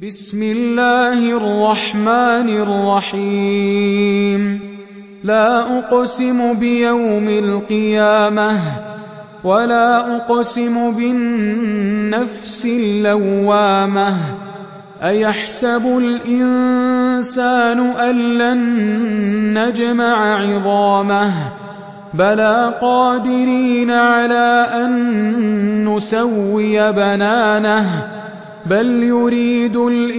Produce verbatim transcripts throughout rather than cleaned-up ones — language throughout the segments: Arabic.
بسم الله الرحمن الرحيم لا أقسم بيوم القيامة ولا أقسم بالنفس اللوامة أيحسب الإنسان أن لن نجمع عظامه بلى قادرين على أن نسوي بنانه بل يريد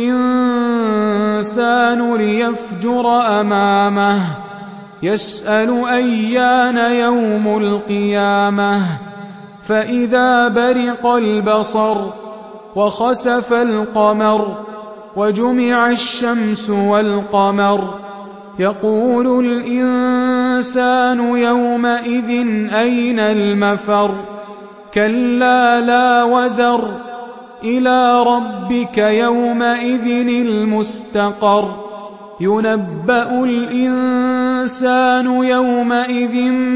الإنسان ليفجر أمامه يسأل أيان يوم القيامة فإذا برق البصر وخسف القمر وجمع الشمس والقمر يقول الإنسان يومئذ أين المفر كلا لا وزر إلى ربك يومئذ المستقر ينبأ الإنسان يومئذ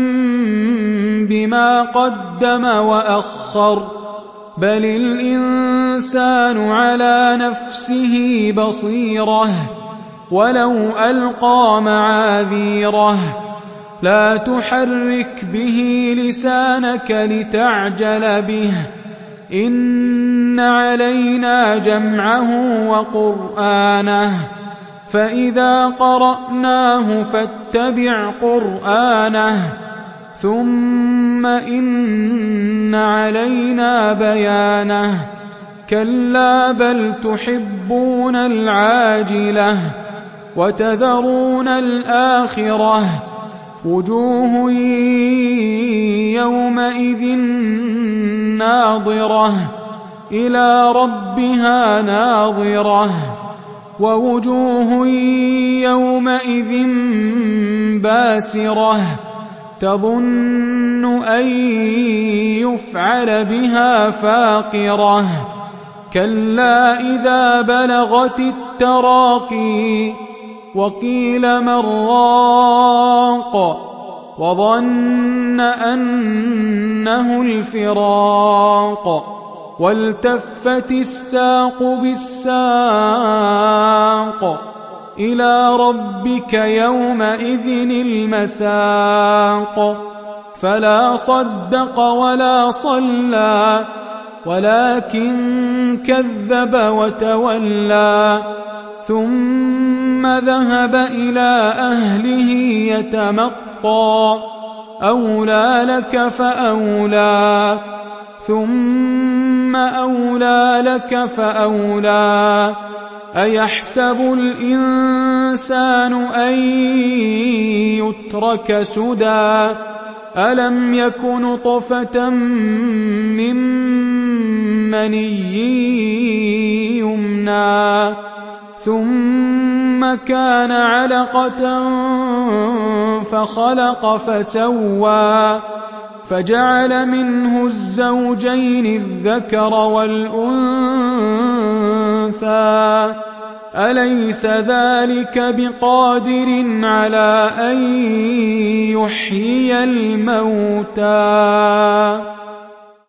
بما قدم وأخر بل الإنسان على نفسه بصيرة ولو ألقى معاذيره لا تحرك به لسانك لتعجل به إن علينا جمعه وقرآنه فإذا قرأناه فاتبع قرآنه ثم إن علينا بيانه كلا بل تحبون العاجلة وتذرون الآخرة وجوه يومئذ ناظرة إلى ربها ناظرة ووجوه يومئذ باسرة تظن أن يفعل بها فاقرة كلا إذا بلغت التراقي وقيل من راق وظن أنه الفراق والتفت الساق بالساق إلى ربك يومئذ المساق فلا صدق ولا صلى ولكن كذب وتولى ثم ذهب إلى أهله يتمطى أولى لك فأولى ثم أولى لك فأولى أيحسب الإنسان أن يترك سدى ألم يك نطفة من مني يمنى ثم كان علقة فخلق فسوى فجعل منه الزوجين الذكر والأنثى أليس ذلك بقادر على أن يحيي الموتى